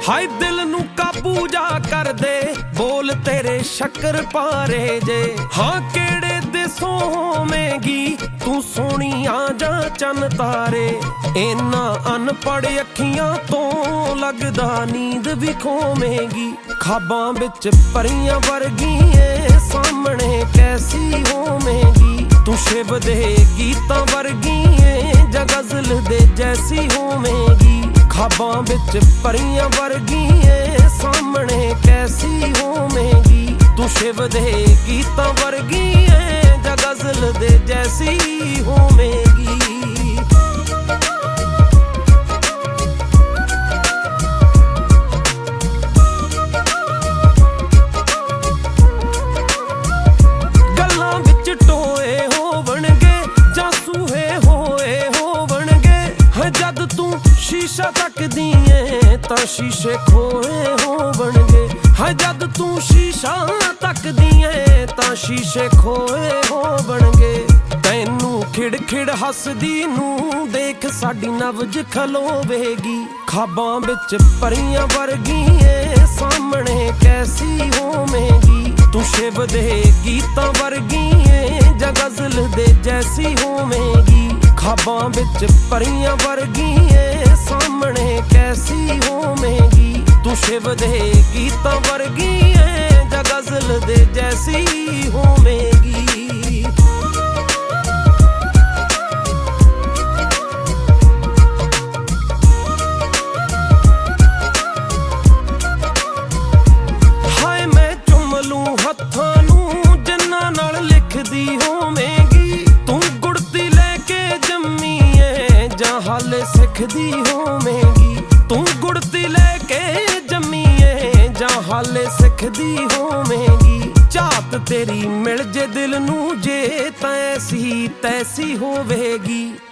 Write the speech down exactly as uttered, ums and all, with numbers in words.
ਹਾਏ ਦਿਲ ਨੂੰ ਕਾਬੂ ਜਾ ਕਰਦੇ ਬੋਲ ਤੇਰੇ ਸ਼ੱਕਰ ਪਾਰੇ ਜੇ। ਹਾਂ ਕਿਹੜੇ ਦਿਸੋਂ ਹੋਵੇਂਗੀ ਤੂੰ ਸੋਹਣੀਆਂ ਜਾਂ ਚੰਨ ਤਾਰੇ। ਇਹਨਾਂ ਅਨਪੜ੍ਹ ਅੱਖੀਆਂ ਤੋਂ ਲੱਗਦਾ ਨੀਂਦ ਵੀ ਖੋਵੇਂਗੀ। ਖਾਬਾਂ ਵਿੱਚ ਪਰੀਆਂ ਵਰਗੀ ਏ ਸਾਹਮਣੇ ਕੈਸੀ ਹੋਵੇਂਗੀ। ਤੂੰ ਸ਼ਿਵ ਦੇ ਗੀਤਾਂ ਵਰਗੀ ਏ ਜਾਂ ਗਜ਼ਲ ਦੇ ਜੈਸੀ ਹੋਵੇਂਗੀ। ਖਾਬਾਂ ਵਿੱਚ ਪਰੀਆਂ ਵਰਗੀ ਏ ਸਾਹਮਣੇ ਕੈਸੀ ਹੋਵੇਂਗੀ। ਤੂੰ ਸ਼ਿਵ ਦੇ ਗੀਤਾਂ ਵਰਗੀ ਏ ਜਾਂ ਗਜ਼ਲ ਦੇ ਜੈਸੀ ਹੋਵੇਂਗੀ। ਗੱਲਾਂ ਵਿੱਚ ਟੋਏ ਹੋਵਣਗੇ ਜਾਂ ਸੂਹੇ ਹੋਏ ਹੋਵਣਗੇ। ਜਦ ਤੂੰ ਸ਼ੀਸ਼ਾ ਤੱਕਦੀ ਏ ਤਾਂ ਸ਼ੀਸ਼ੇ ਖੋਏ ਹੋਵਣਗੇ। ਹਾਂ ਜਦ ਤੂੰ ਸ਼ੀਸ਼ਾ ਤੱਕਦੀ ਏ ਤਾਂ ਸ਼ੀਸ਼ੇ ਖੋਏ ਹੋਵਣਗੇ। ਤੈਨੂੰ ਖਿੜ ਖਿੜ ਹੱਸਦੀ ਨੂੰ ਦੇਖ ਸਾਡੀ ਨਬਜ ਖਲੋਵੇਗੀ। ਖਾਬਾਂ ਵਿੱਚ ਪਰੀਆਂ ਵਰਗੀ ਏ ਸਾਹਮਣੇ ਕੈਸੀ ਹੋਵੇਂਗੀ। ਤੂੰ ਸ਼ਿਵ ਦੇ ਗੀਤਾਂ ਵਰਗੀ ਏ ਜਾਂ ਗਜ਼ਲ ਦੇ ਜੈਸੀ ਹੋਵੇਂਗੀ। ਖਾਬਾਂ ਵਿੱਚ ਪਰੀਆਂ ਵਰਗੀ ਏ ਸਾਹਮਣੇ ਕੈਸੀ ਹੋਵੇਂਗੀ। ਤੂੰ ਸ਼ਿਵ ਦੇ ਗੀਤਾਂ ਵਰਗੀ ਏ ਜਾਂ ਗਜ਼ਲ ਦੇ ਜੈਸੀ ਹੋਵੇਂਗੀ। ਹਾਏ ਮੈਂ ਚੁੰਮ ਲੂੰ ਹੱਥਾਂ ਨੂੰ ਜਿਨ੍ਹਾਂ ਨਾਲ ਲਿਖਦੀ ਹੋਵੇਂਗੀ। ਤੂੰ ਗੁੜਤੀ ਲੈ ਕੇ ਜੰਮੀ ਏ ਜਾਂ ਹਾਲੇ ਸਿੱਖਦੀ ਹੋਵੇਂਗੀ। ਤੂੰ ਗੁੜਤੀ ਲੈ ਕੇ ਜੰਮੀ ਏ ਜਾਂ ਹਾਲੇ ਸਿੱਖਦੀ ਹੋਵੇਂਗੀ। ਝਾਤ ਤੇਰੀ ਮਿਲ ਜੇ ਦਿਲ ਨੂੰ ਜੇ ਤਾਂ ਐਸੀ ਤੈਸੀ ਹੋਵੇਗੀ।